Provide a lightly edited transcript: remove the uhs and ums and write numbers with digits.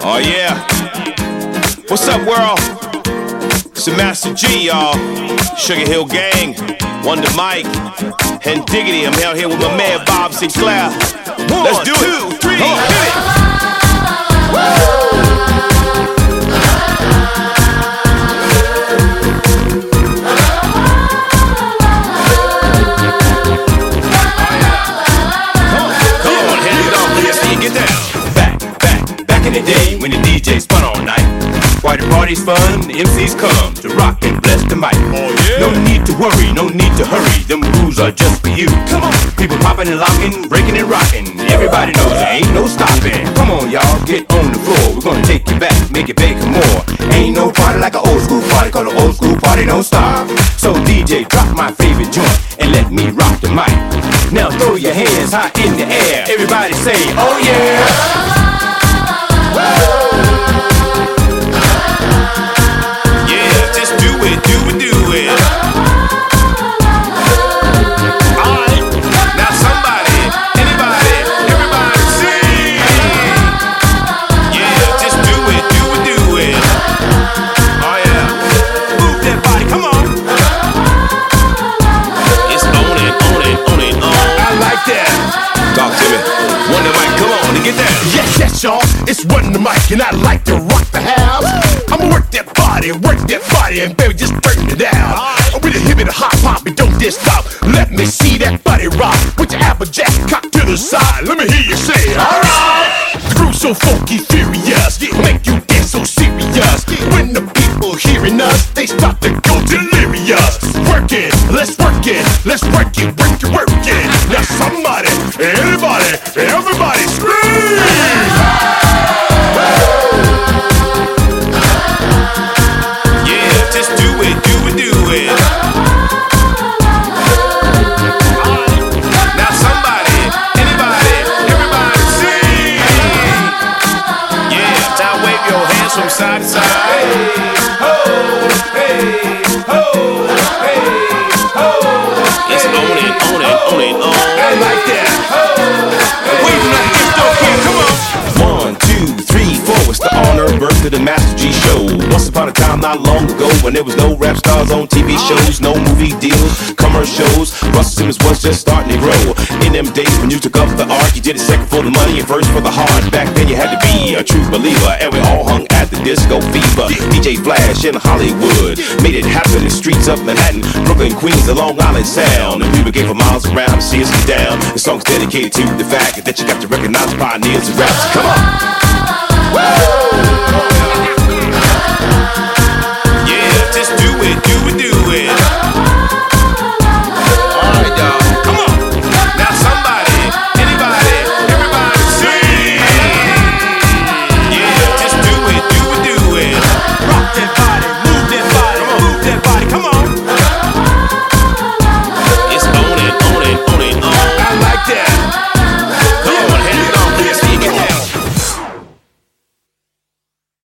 Oh yeah. What's up, world? It's the Master G, y'all. Sugar Hill Gang, Wonder Mike, and Diggity. I'm out here with my man Bob Sinclair. Let's do it. 1, 2, 3, hit it. Come on, hand it off. Let's see you get down. Back in the day when the DJ spun all night. Why the party's fun, the MCs come to rock and bless the mic. Oh, yeah. No need to worry, no need to hurry. Them rules are just for you. Come on, people popping and locking, breaking and rocking. Everybody knows there ain't no stopping. Come on, y'all, get on the floor. We're gonna take you back, make it big and more. Ain't no party like an old school party, cause an old school party don't stop. So DJ, drop my favorite joint and let me rock the mic. Now throw your hands high in the air. Everybody say, oh yeah. Yes, y'all, it's Wonder Mike, and I like to rock the house. I'ma work that body, and baby, just turn it down. I'm with a hip and a hop hop, and don't just stop. Let me see that body rock. Put your applejack cock to the side. Let me hear you say it. Alright, the groove's so funky, furious, make you get so serious. When the people hearing us, they start to go delirious. Work it, let's work it, let's work it, work it, work it. Now somebody, anybody, everybody scream! Yeah, just do it, do it, do it. Now somebody, anybody, everybody sing. Yeah, now wave your hands from side to side. Hey, ho, hey, ho, hey, ho. It's on it, on it, on it, on. I like that. Wave like this, don't care, come on. 1, 2, 3, 4. It's the honor birth of the Master G Show. Once upon a time, not long ago, when there was no rap stars on TV shows, no movie deals, commercials. Russell Simmons was just starting to grow. In them days when you took up the art, you did it second for the money and first for the heart. Back then you had to be a true believer, and we all hung at the Disco Fever. DJ Flash in Hollywood made it happen in the streets of Manhattan, Brooklyn, Queens, the Long Island Sound. And we were gay for miles around to see us get down. The song's dedicated to the fact that you got to recognize pioneers and raps. Come on.